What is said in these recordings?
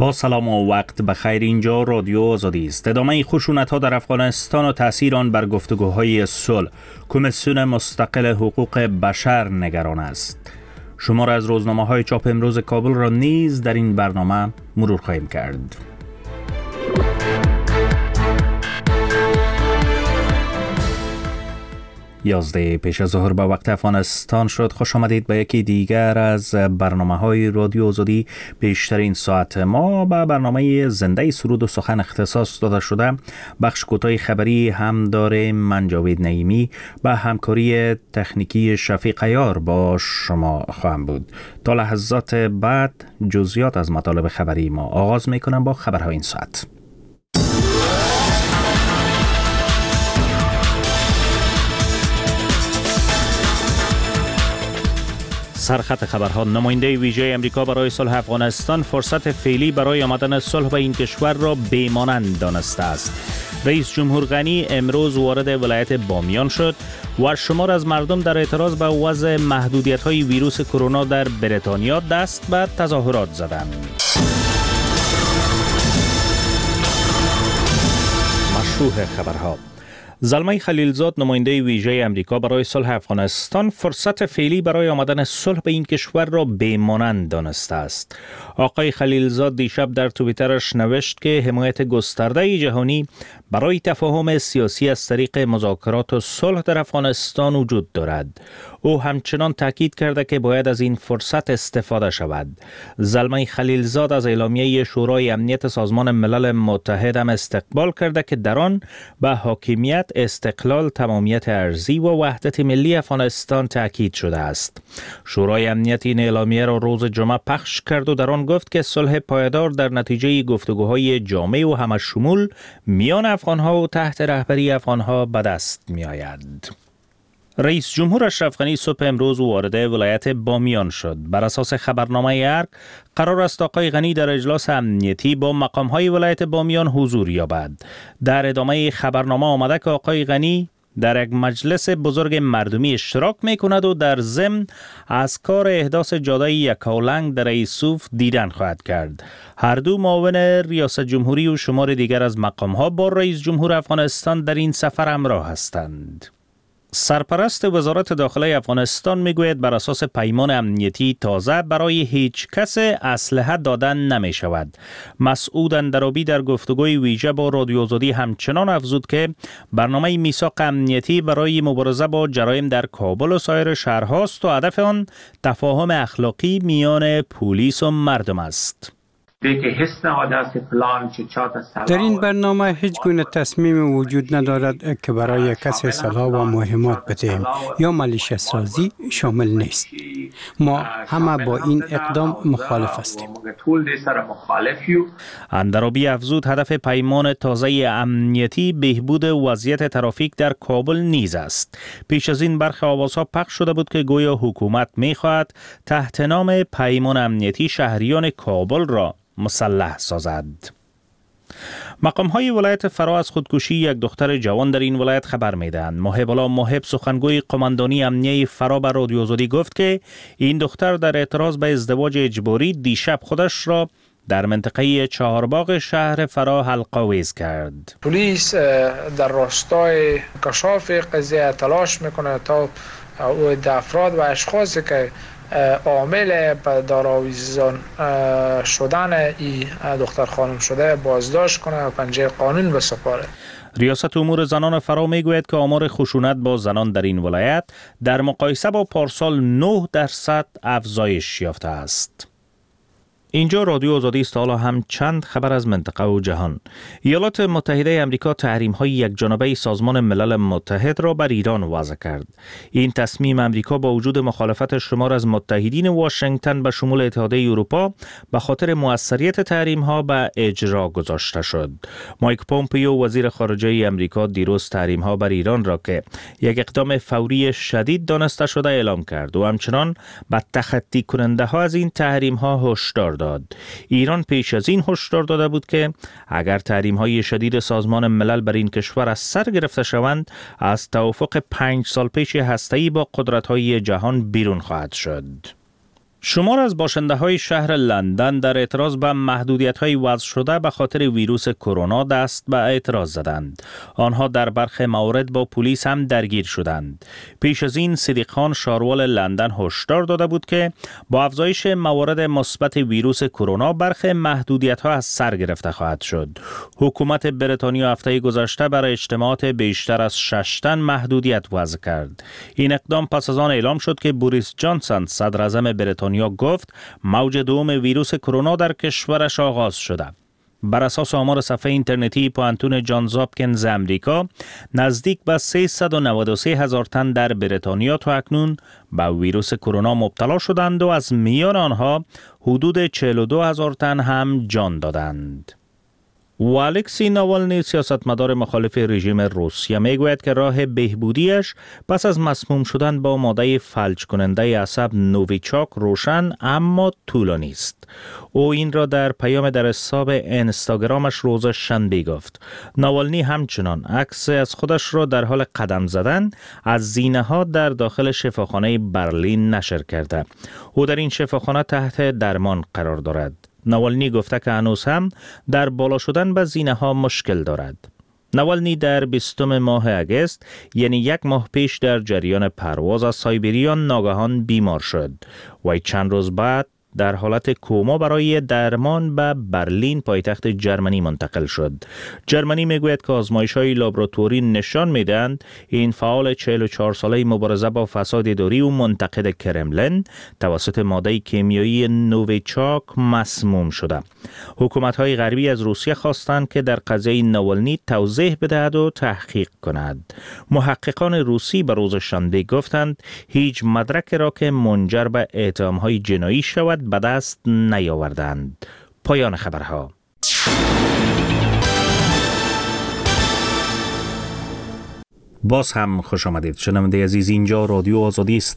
با سلام و وقت بخیر. اینجا رادیو آزادی است. ادامه خشونت‌ها در افغانستان و تأثیر آن بر گفتگوهای صلح. کمیسیون مستقل حقوق بشر نگران است. شمار از روزنامه‌های چاپ امروز کابل را نیز در این برنامه مرور خواهیم کرد. 11 پیش از ظهر به وقت افغانستان شد. خوش آمدید به یکی دیگر از برنامه‌های رادیو آزادی. بیشترین ساعت ما به برنامه زنده سرود و سخن اختصاص داده شده. بخش کوتاه خبری هم داریم. من جاوید نعیمی با همکاری تکنیکی شفیق عیار با شما خواهم بود. تا لحظات بعد جزئیات از مطالب خبری ما آغاز می‌کنم با خبرهای این ساعت. سرخط خبرها. نماینده ویژه امریکا برای صلح افغانستان فرصت فعلی برای آمدن صلح به این کشور را بی‌مانند دانسته است. رئیس جمهور غنی امروز وارد ولایت بامیان شد و شمار از مردم در اعتراض به وضع محدودیت‌های ویروس کرونا در بریتانیا دست به تظاهرات زدند. مشروح خبرها. زلمه خلیلزاد نماینده ویژه امریکا برای صلح افغانستان فرصت فعلی برای آمدن صلح به این کشور را بی‌مانند دانسته است. آقای خلیلزاد دیشب در توییترش نوشت که حمایت گسترده جهانی برای تفاهم سیاسی از طریق مذاکرات و صلح در افغانستان وجود دارد. او همچنان تاکید کرده که باید از این فرصت استفاده شود. زلمه خلیلزاد از اعلامیه شورای امنیت سازمان ملل متحد هم استقبال کرده که در آن به حاکمیت، استقلال، تمامیت ارضی و وحدت ملی افغانستان تاکید شده است. شورای امنیت این اعلامیه را روز جمعه پخش کرد و در آن گفت که صلح پایدار در نتیجه گفتگوهای جامع و همشمول میان افغانها و تحت رهبری افغانها به دست می آید. رئیس جمهور اشرف غنی صبح امروز وارد ولایت بامیان شد. بر اساس خبرنامه ارگ قرار است آقای غنی در اجلاس امنیتی با مقام‌های ولایت بامیان حضور یابد. در ادامه خبرنامه آمده که آقای غنی در یک مجلس بزرگ مردمی اشتراک می‌کند و در ضمن از کار احداث جاده یکاولنگ در ایسوف دیدن خواهد کرد. هر دو معاون ریاست جمهوری و شمار دیگر از مقام‌ها با رئیس جمهور افغانستان در این سفر همراه هستند. سرپرست وزارت داخله افغانستان میگوید بر اساس پیمان امنیتی تازه برای هیچ کس اسلحه دادن نمی شود. مسعود اندرابی در گفتگوی ویژه با رادیو آزادی همچنان افزود که برنامه میثاق امنیتی برای مبارزه با جرایم در کابل و سایر شهرهاست و هدف آن تفاهم اخلاقی میان پلیس و مردم است. در این برنامه هیچ گونه تصمیم وجود ندارد که برای کسی سلاح و مهمات بدهیم یا ملیشه سازی شامل نیست. ما همه با این اقدام مخالف هستیم. اندرابی افزود هدف پیمان تازه امنیتی بهبود وضعیت ترافیک در کابل نیز است. پیش از این برخی آوازها پخش شده بود که گویا حکومت می‌خواهد تحت نام پیمان امنیتی شهریان کابل را مسلح سازد. مقام‌های ولایت فرا از خودکشی یک دختر جوان در این ولایت خبر می‌دهند. محب الله محب سخنگوی قماندانی امنیه فرا به رادیو آزادی گفت که این دختر در اعتراض به ازدواج اجباری دیشب خودش را در منطقه چهارباغ شهر فرا حلق‌آویز کرد. پلیس در راستای کشاف قضیه تلاش میکنه تا افراد و اشخاصی که عامل به دارآویزان شدن این دختر خانم شده بازداشت کنه و پنجه قانون بسپاره. ریاست امور زنان فرا میگوید که آمار خشونت با زنان در این ولایت در مقایسه با پارسال 9% افزایش یافته است. اینجا رادیو آزادی است. حالا هم چند خبر از منطقه و جهان. ایالات متحده آمریکا تحریم‌های یکجانبه سازمان ملل متحد را بر ایران وضع کرد. این تصمیم آمریکا با وجود مخالفت شمار از متحدین واشنگتن به شمول اتحادیه اروپا به خاطر موثریت تحریم‌ها به اجرا گذاشته شد. مایک پومپیو وزیر خارجه آمریکا دیروز تحریم‌ها بر ایران را که یک اقدام فوری شدید دانسته شده اعلام کرد و همچنان به تخطی کننده ها از این تحریم‌ها هشدار داد. ایران پیش از این هشدار داده بود که اگر تحریم‌های شدید سازمان ملل بر این کشور از سر گرفته شوند از توافق 5 سال پیش هسته‌ای با قدرت‌های جهان بیرون خواهد شد. شمار از باشنده‌های شهر لندن در اعتراض به محدودیت‌های وضع شده به خاطر ویروس کرونا دست به اعتراض زدند. آنها در برخی موارد با پلیس هم درگیر شدند. پیش از این صدیق خان شاروال لندن هشدار داده بود که با افزایش موارد مثبت ویروس کرونا برخی محدودیت‌ها از سر گرفته خواهد شد. حکومت بریتانیا هفته گذشته برای اجتماعات بیشتر از 6 تن محدودیت وضع کرد. این اقدام پس از آن اعلام شد که بوریس جانسون صدر اعظم بریتانیا گفت موج دوم ویروس کرونا در کشورش آغاز شده. بر اساس آمار صفحه اینترنتی پوانتون جانز هاپکینز امریکا، نزدیک به 393 هزار تن در بریتانیا تا اکنون به ویروس کرونا مبتلا شدند و از میان آنها حدود 42 هزار تن هم جان دادند. و الکسی ناوالنی سیاستمدار مخالف رژیم روسیه میگوید که راه بهبودیش پس از مسموم شدن با ماده فلج کننده عصب نوویچاک روشن اما طولانی است. او این را در پیام در حساب اینستاگرامش روز شنبه گفت. ناوالنی همچنان عکس از خودش را در حال قدم زدن از زینه ها در داخل شفاخانه برلین نشر کرده. او در این شفاخانه تحت درمان قرار دارد. ناوالنی گفته که هنوز هم در بالا شدن به زینه ها مشکل دارد. ناوالنی در 20 ماه اگست یعنی 1 ماه پیش در جریان پرواز از سایبریا ناگهان بیمار شد و چند روز بعد در حالت کوما برای درمان به برلین پایتخت جرمنی منتقل شد. جرمنی میگوید که آزمایش‌های لابراتوری نشان میدهند این فعال 44 ساله مبارزه با فساد اداری و منتقد کرملین توسط ماده کیمیایی نوویچاک مسموم شده. حکومت‌های غربی از روسیه خواستند که در قضیه ناوالنی توضیح بدهد و تحقیق کند. محققان روسی به روز شنبه گفتند هیچ مدرک را که منجر به اتهام‌های جنایی شود به دست نیاوردند. پایان خبرها. باز هم خوش آمدید شنونده عزیز. اینجا رادیو آزادی است.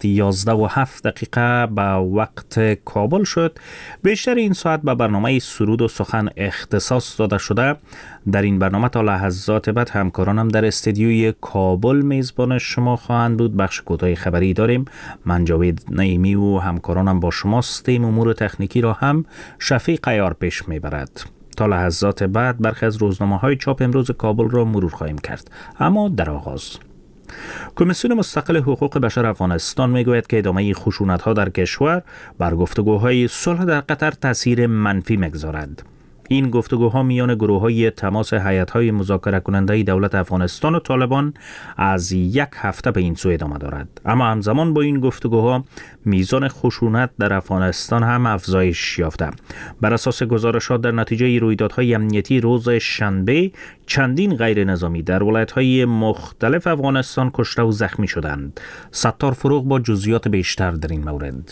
11:07 به وقت کابل شد. بیشتر این ساعت به برنامه سرود و سخن اختصاص داده شده. در این برنامه تا لحظات بعد همکارانم در استودیوی کابل میزبان شما خواهند بود. بخش کوتاه خبری داریم. من جاوید نعیمی و همکارانم با شماست. امور تکنیکی را هم شفیق عیار پیش میبرد. تا لحظات بعد برخی از روزنامه‌های چاپ امروز کابل را مرور خواهیم کرد. اما در آغاز کمیسیون مستقل حقوق بشر افغانستان میگوید که ادامه خشونت‌ها در کشور بر گفتگوهای صلح در قطر تاثیر منفی می‌گذارد. این گفتگوها میان گروه‌های تماس هیئت‌های مذاکره کننده دولت افغانستان و طالبان از 1 هفته به این سو ادامه دارد. اما همزمان با این گفتگوها میزان خشونت در افغانستان هم افزایش یافته. بر اساس گزارشات در نتیجه رویدادهای امنیتی روز شنبه چندین غیر نظامی در ولایت‌های مختلف افغانستان کشته و زخمی شدند. ستار فروغ با جزئیات بیشتر در این مورد.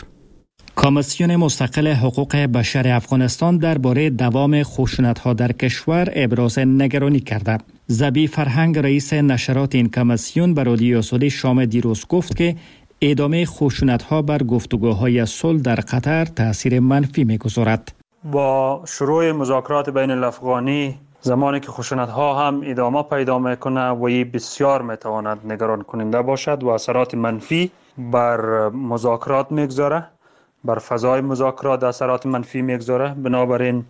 کمیسیون مستقل حقوق بشر افغانستان درباره دوام خشونت‌ها در کشور ابراز نگرانی کرده. زبی فرهنگ رئیس نشرات این کمیسیون به رادیو آزادی شام دیروز گفت که ادامه خشونت‌ها بر گفتگوهای صلح در قطر تاثیر منفی می‌گذارد. با شروع مذاکرات بین الافغانی زمانی که خشونت‌ها هم ادامه پیدا می‌کنه و این بسیار می‌تواند نگران کننده باشد و اثرات منفی بر مذاکرات می‌گذاره، بر فضای مذاکرات اثرات منفی میگذاره. بنابراین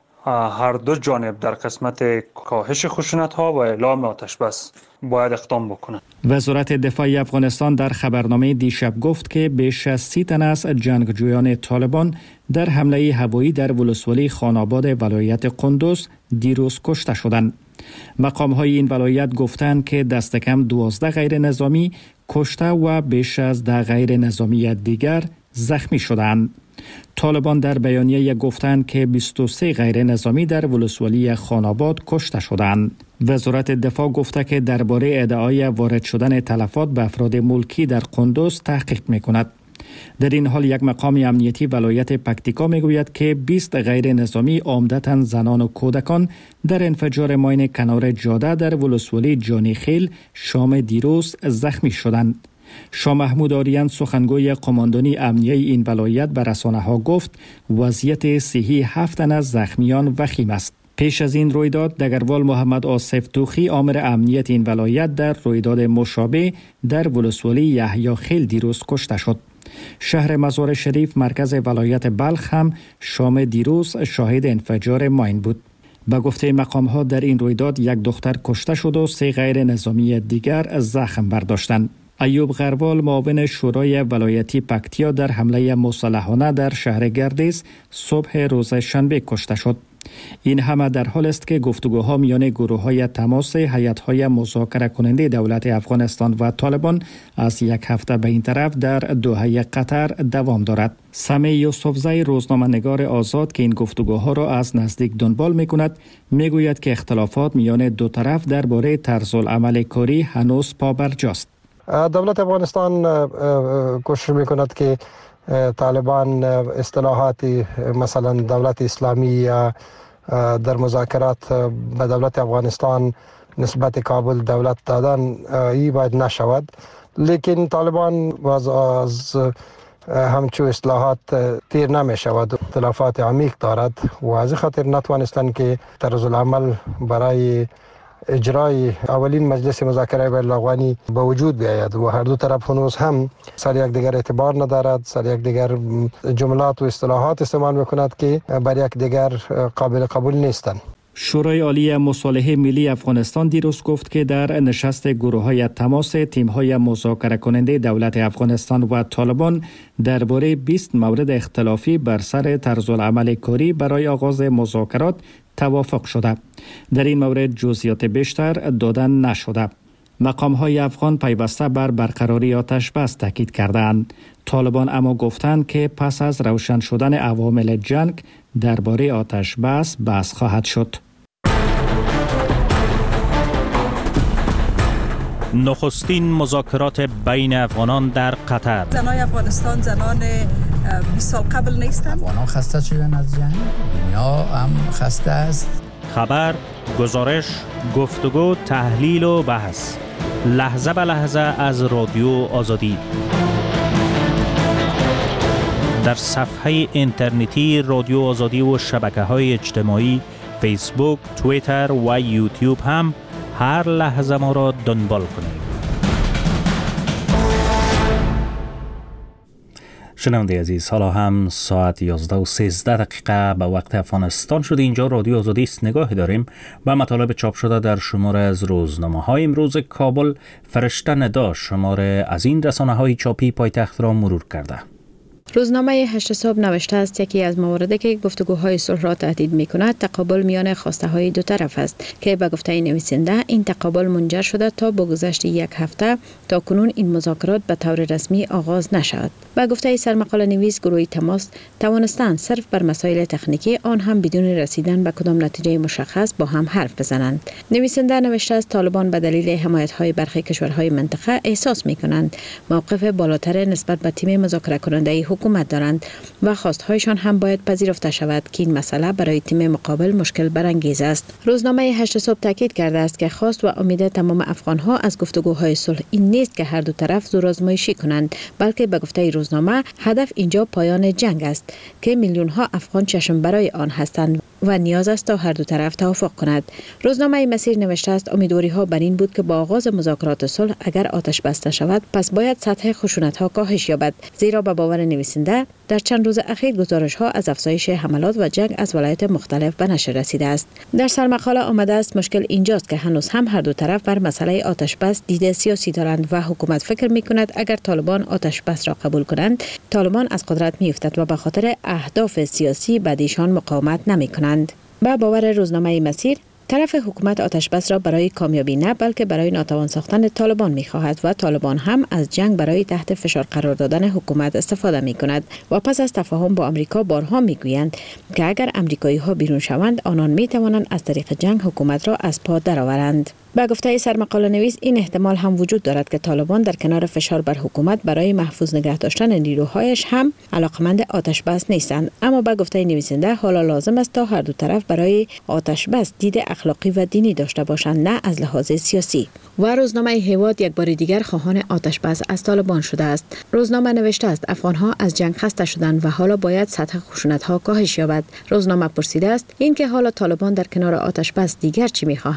هر دو جانب در قسمت کاهش خشونت‌ها و اعلام آتش بس باید اقدام بکنند. وزارت دفاع افغانستان در خبرنامه دیشب گفت که بیش از 30 تن از جنگجویان طالبان در حمله هوایی در ولسوالی خاناباد ولایت قندوز دیروز کشته شدند. مقام‌های این ولایت گفتند که دست کم 12 غیر نظامی کشته و بیش از 10 غیر نظامی دیگر زخمی شدند. طالبان در بیانیه گفتند که 23 غیر نظامی در ولسوالی خاناباد کشته شدند. وزارت دفاع گفته که درباره ادعای وارد شدن تلفات به افراد ملکی در قندوز تحقیق می‌کند. در این حال یک مقام امنیتی ولایت پکتیکا میگوید که 20 غیر نظامی عمدتاً زنان و کودکان در انفجار ماین کنار جاده در ولسوالی جانیخیل شام دیروز زخمی شدند. شاه محمود آریان سخنگوی قماندانی امنیه این ولایت به رسانه‌ها گفت وضعیت صحی 7 تن از زخمیان وخیم است. پیش از این رویداد دگروال محمد آصف توخی آمر امنیت این ولایت در رویداد مشابه در ولسوالی یحیی خیل دیروز کشته شد. شهر مزار شریف مرکز ولایت بلخ هم شام دیروز شاهد انفجار ماین بود. به گفته مقام‌ها در این رویداد یک دختر کشته شد و 3 غیر نظامی دیگر زخم برداشتند. ایوب غروال معاون شورای ولایتی پکتیا در حمله مسلحانه در شهر گردیز صبح روز شنبه کشته شد. این همه در حال است که گفتگوها میان گروه‌های تماس هیئت‌های مذاکره کننده دولت افغانستان و طالبان از یک هفته به این طرف در دوحه قطر دوام دارد. سمی یوسفزی روزنامه‌نگار آزاد که این گفتگوها را از نزدیک دنبال می‌کند میگوید که اختلافات میان دو طرف درباره طرزالعمل کاری هنوز پابرجاست. دولت افغانستان کوشش می‌کند که طالبان اصطلاحات مثلا دولت اسلامی یا در مذاکرات به دولت افغانستان نسبت کابل دولت دادن ای باید نشود، لیکن طالبان از همچو اصلاحات تیر نمی شود، اختلافات عمیق دارد و از خاطر نتوانستند که طرزالعمل برای اجرای اولین مجلس مذاکره بین الافغانی به وجود بیاید و هر دو طرف هنوز هم سر یک دیگر اعتبار ندارد، سر یک دیگر جملات و اصطلاحات استعمال میکند که بر یک دیگر قابل قبول نیستند. شورای عالی مصالحه ملی افغانستان دیروز گفت که در نشست گروه‌های تماس تیم‌های مذاکره کننده دولت افغانستان و طالبان درباره 20 مورد اختلافی بر سر طرزالعمل کاری برای آغاز مذاکرات توافق شده. در این مورد جزئیات بیشتر دادن نشده. مقام‌های افغان پیوسته بر برقراری آتش بس تاکید کردند. طالبان اما گفتند که پس از روشن شدن عوامل جنگ درباره آتش بس بحث خواهد شد. نخستین مذاکرات بین افغانان در قطر. زنای افغانستان زنان 20 سال قبل نیستند. افغانان خسته شدن از جنگ، دنیا هم خسته است. خبر، گزارش، گفتگو، تحلیل و بحث لحظه به لحظه از رادیو آزادی در صفحه اینترنتی رادیو آزادی و شبکه‌های اجتماعی فیسبوک، توییتر و یوتیوب هم هر لحظه ما را دنبال کنید. شنونده عزیز، حالا هم ساعت 11:13 به وقت افغانستان شده. اینجا رادیو آزادی است. نگاهی داریم به مطالب چاپ شده در شماره از روزنامه‌های امروز کابل. فرشته ندا شماره از این رسانه‌های چاپی پایتخت را مرور کرده. روزنامه 8 صبح نوشته است یکی از مواردی که گفتگوهای صلح را تهدید می‌کند تقابل میان خواسته‌های دو طرف است که به گفته نویسنده این تقابل منجر شده تا با گذشت یک هفته تا کنون این مذاکرات به طور رسمی آغاز نشد. به گفته سرمقاله نویس گروه تماس توانستند صرف بر مسائل تکنیکی آن هم بدون رسیدن به کدام نتیجه مشخص با هم حرف بزنند. نویسنده نوشته است طالبان به دلیل حمایت‌های برخی کشورهای منطقه احساس می‌کنند موقف بالاتر نسبت به تیم مذاکره کننده حکومت دارند و خواستهایشان هم باید پذیرفته شود که این مسئله برای تیم مقابل مشکل برانگیز است. روزنامه 8 صبح تاکید کرده است که خواست و امید تمام افغان‌ها از گفتگوهای صلح این نیست که هر دو طرف زورآزمایشی کنند، بلکه به گفته روزنامه هدف اینجا پایان جنگ است که میلیون‌ها افغان چشم برای آن هستند و نیاز است تا هر دو طرف توافق کند. روزنامه مسیر نوشته است امیدواری‌ها بر این بود که با آغاز مذاکرات صلح اگر آتش بسته شود پس باید سطح خشونت‌ها کاهش یابد، زیرا به باور نویسنده در چند روز اخیر گزارش‌ها از افزایش حملات و جنگ از ولایات مختلف به نشر رسیده است. در سرمقاله آمده است مشکل اینجاست که هنوز هم هر دو طرف بر مسئله آتش بس دید سیاسی دارند و حکومت فکر می‌کند اگر طالبان آتش بس را قبول کنند طالبان از قدرت می‌افتد و به خاطر اهداف سیاسی بعدیشان مقاومت نمی‌کنند. با باور روزنامه مسیر طرف حکومت آتش بس را برای کامیابی نه بلکه برای ناتوان ساختن طالبان می‌خواهد و طالبان هم از جنگ برای تحت فشار قرار دادن حکومت استفاده می‌کند و پس از تفاهم با آمریکا بارها می‌گویند که اگر آمریکایی‌ها بیرون شوند آنان می‌توانند از طریق جنگ حکومت را از پا درآورند. به گفته سرمقاله نویس این احتمال هم وجود دارد که طالبان در کنار فشار بر حکومت برای محفوظ نگه داشتن نیروهایش هم علاقمند آتش بس نیستند، اما به گفته نویسنده حالا لازم است تا هر دو طرف برای آتش بس دید اخلاقی و دینی داشته باشند نه از لحاظ سیاسی. و روزنامه هیواد یک بار دیگر خواهان آتش بس از طالبان شده است. روزنامه نوشته است افغان‌ها از جنگ خسته شدند و حالا باید سطح خشونت‌ها کاهش یابد. روزنامه پرسیده است اینکه حالا طالبان در کنار آتش بس دیگر چی می‌خواهند؟